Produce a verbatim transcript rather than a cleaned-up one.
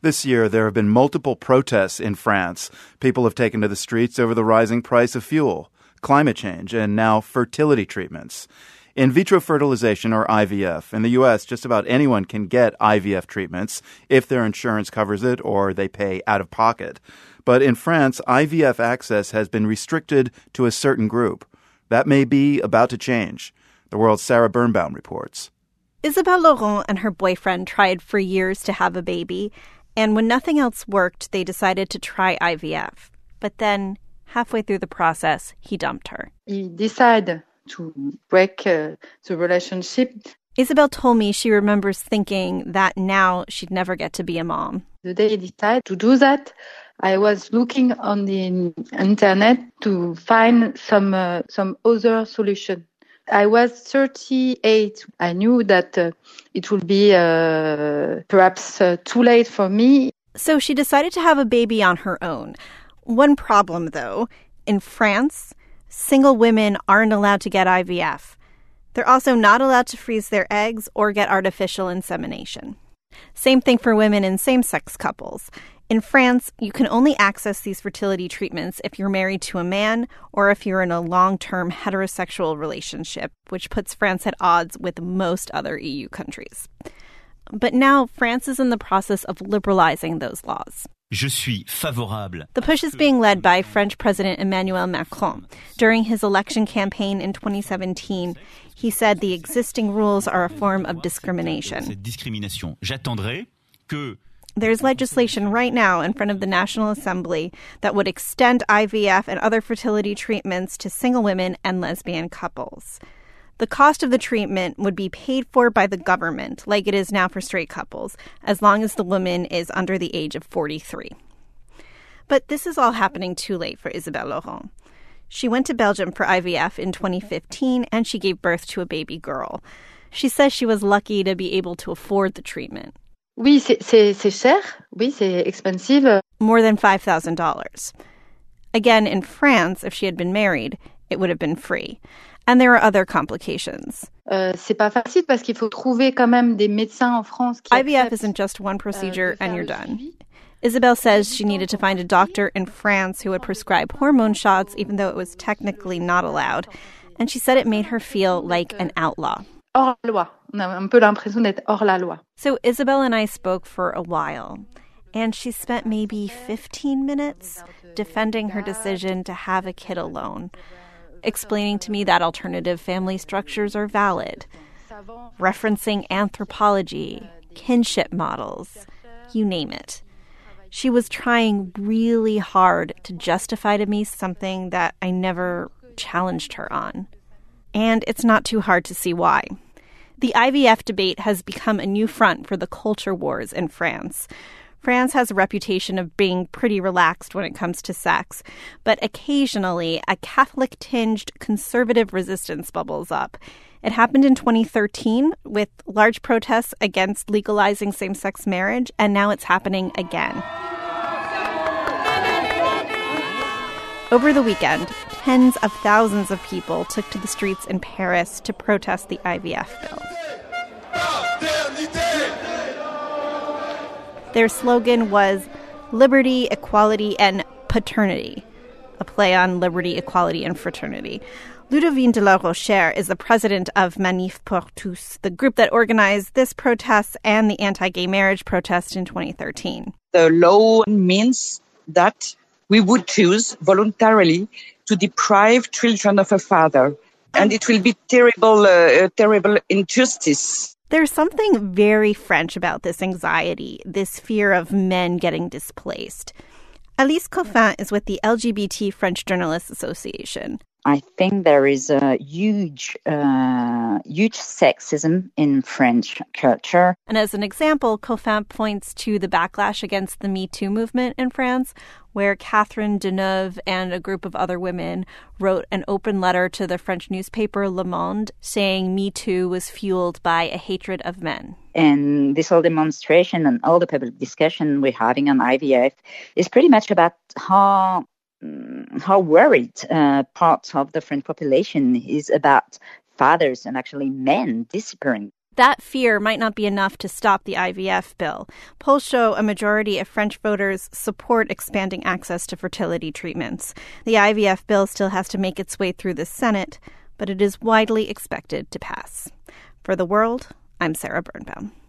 This year, there have been multiple protests in France. People have taken to the streets over the rising price of fuel, climate change, and now fertility treatments. In vitro fertilization, or I V F, in the U S, just about anyone can get I V F treatments if their insurance covers it or they pay out of pocket. But in France, I V F access has been restricted to a certain group. That may be about to change. The World's Sarah Birnbaum reports. Isabelle Laurent and her boyfriend tried for years to have a baby, and when nothing else worked, they decided to try I V F. But then, halfway through the process, he dumped her. He decided to break uh, the relationship. Isabelle told me she remembers thinking that now she'd never get to be a mom. The day he decided to do that, I was looking on the internet to find some uh, some other solution. I was thirty-eight. I knew that uh, it would be uh, perhaps uh, too late for me. So she decided to have a baby on her own. One problem, though, in France, single women aren't allowed to get I V F. They're also not allowed to freeze their eggs or get artificial insemination. Same thing for women in same-sex couples. In France, you can only access these fertility treatments if you're married to a man or if you're in a long-term heterosexual relationship, which puts France at odds with most other E U countries. But now France is in the process of liberalizing those laws. Je suis favorable. The push is being led by French President Emmanuel Macron. During his election campaign in twenty seventeen, he said the existing rules are a form of discrimination. Cette discrimination. J'attendrai que There's legislation right now in front of the National Assembly that would extend I V F and other fertility treatments to single women and lesbian couples. The cost of the treatment would be paid for by the government, like it is now for straight couples, as long as the woman is under the age of forty-three. But this is all happening too late for Isabelle Laurent. She went to Belgium for I V F in twenty fifteen, and she gave birth to a baby girl. She says she was lucky to be able to afford the treatment. Oui, c'est, c'est, c'est cher. Oui, c'est expensive. More than five thousand dollars. Again, in France, if she had been married, it would have been free. And there are other complications. Euh, c'est pas facile parce qu'il faut trouver quand même des médecins en France qui I V F isn't just one procedure and you're done. Isabelle says she needed to find a doctor in France who would prescribe hormone shots, even though it was technically not allowed. And she said it made her feel like an outlaw. Hors la loi. On a un peu l'impression d'être hors la loi. So Isabelle and I spoke for a while, and she spent maybe fifteen minutes defending her decision to have a kid alone, explaining to me that alternative family structures are valid, referencing anthropology, kinship models, you name it. She was trying really hard to justify to me something that I never challenged her on. And it's not too hard to see why. The I V F debate has become a new front for the culture wars in France. France has a reputation of being pretty relaxed when it comes to sex, but occasionally a Catholic-tinged conservative resistance bubbles up. It happened in twenty thirteen with large protests against legalizing same-sex marriage, and now it's happening again. Over the weekend, tens of thousands of people took to the streets in Paris to protest the I V F bill. Their slogan was liberty, equality, and paternity, a play on liberty, equality, and fraternity. Ludovine de la Rochère is the president of Manif pour tous, the group that organized this protest and the anti-gay marriage protest in twenty thirteen. The law means that we would choose voluntarily to deprive children of a father, and it will be terrible, uh, terrible injustice. There's something very French about this anxiety, this fear of men getting displaced. Alice Coffin is with the L G B T French Journalists Association. I think there is a huge, uh, huge sexism in French culture. And as an example, Coffin points to the backlash against the Me Too movement in France, where Catherine Deneuve and a group of other women wrote an open letter to the French newspaper Le Monde saying Me Too was fueled by a hatred of men. And this whole demonstration and all the public discussion we're having on I V F is pretty much about how how worried uh, part of the French population is about fathers and actually men disappearing. That fear might not be enough to stop the I V F bill. Polls show a majority of French voters support expanding access to fertility treatments. The I V F bill still has to make its way through the Senate, but it is widely expected to pass. For The World, I'm Sarah Birnbaum.